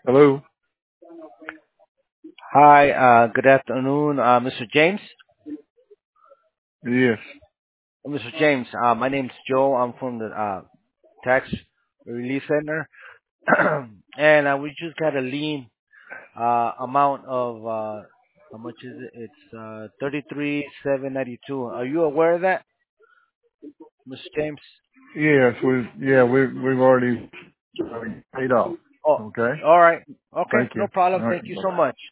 Hello. Hi, good afternoon, Mr. James. Yes. Mr. James, my name's Joe. I'm from the Tax Relief Center, and we just got a lien amount of how much is it? It's 33,792. Are you aware of that, Mr. James? Yes. We've already paid off. Oh, Okay. all right. Okay, Thank no you. problem. All right. Thank you Bye so bye. much.